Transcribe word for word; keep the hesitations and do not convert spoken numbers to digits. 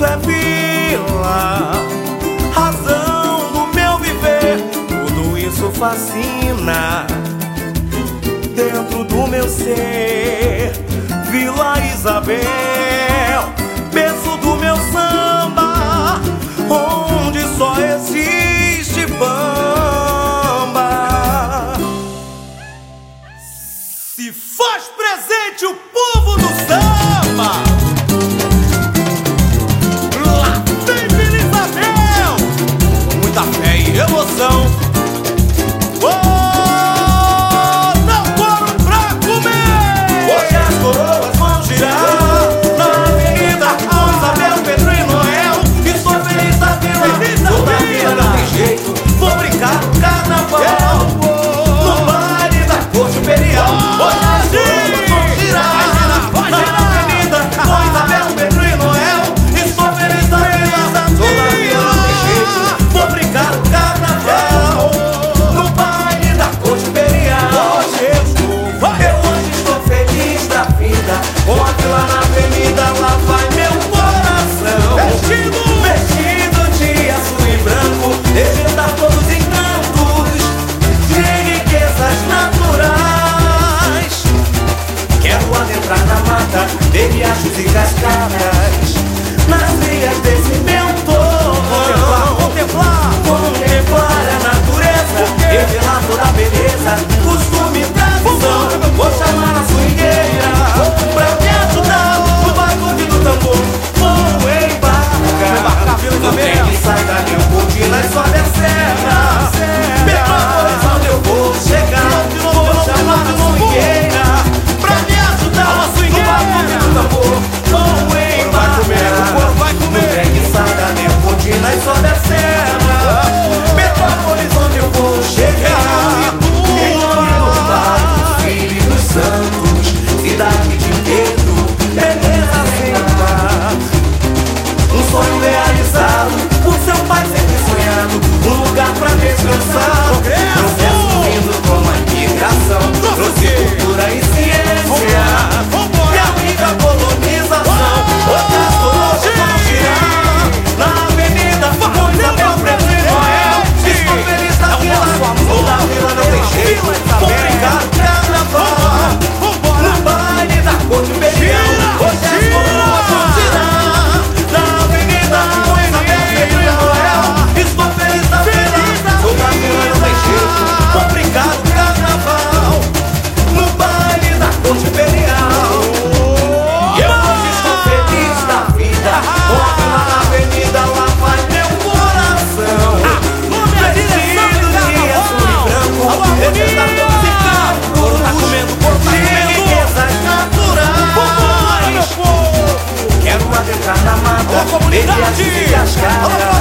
isso é vila, razão do meu viver. Tudo isso fascina dentro do meu ser. Vila Isabel, berço do meu samba, onde só existe bamba. Se faz presente o povo do samba, lá vem Vila Isabel, com muita fé e emoção. Oh, não coro pra comer. Hoje as coroas vão girar na avenida com Isabel, Pedro e Noel. Estou feliz da vila, sou da vila, não tem jeito. Vou brincar no carnaval, no baile da corte imperial. Hoje as coroas vão girar na avenida com Isabel, Pedro e Noel. Estou feliz da vila, sou da vila, não tem jeito. Vou brincar no carnaval, no baile da corte imperial. Hoje eu estou, eu hoje estou feliz da vida, com a vila na avenida, lá vai meu coração. Vestido, vestido de azul e branco, desvendar todos os encantos de riquezas naturais. Quero adentrar na mata, ver riachos e cascadas, nas trilhas desse meu entorno. Contemplar, contemplar, contemplar a natureza, revelar toda a beleza, costume e tradição. Vou chamar a swingueira pra me ajudar no bagulho do tambor. Vou embarcar no trem que sai da Leopoldina e sobe a serra. Petrópolis, onde eu vou chegar. Vou chamar a swingueira pra me ajudar no bagulho do tambor. Vou embarcar no trem que sai da Leopoldina e sobe a serra. Petrópolis, onde eu vou chegar. Em nome do Pai, do Filho e dos Santos, cidade de Pedro, beleza sem par. Um sonho realizado, por seu pai sempre sonhado, um lugar pra descansar. Processo vindo com a imigração, trouxe cultura e ciência e a rica colonização. Outras coroas vão girar na avenida com Isabel, Pedro e Noel. Estou feliz da vila, sou da vila, não tem jeito. Vou brincar no carnaval, no baile da corte imperial. Hoje as coroas vão girar na avenida com Isabel, Pedro e Noel. Estou feliz da vila, sou da vila, não tem jeito. Vou brincar no carnaval, no baile da corte imperial. E eu hoje estou feliz da vida, com a vila na avenida, lá vai meu coração. Vestido de azul e branco, representa todos em campo, couro tá comendo, couro tá comendo, riquezas naturais. Quero adentrar na mata, ver riachos e cascadas,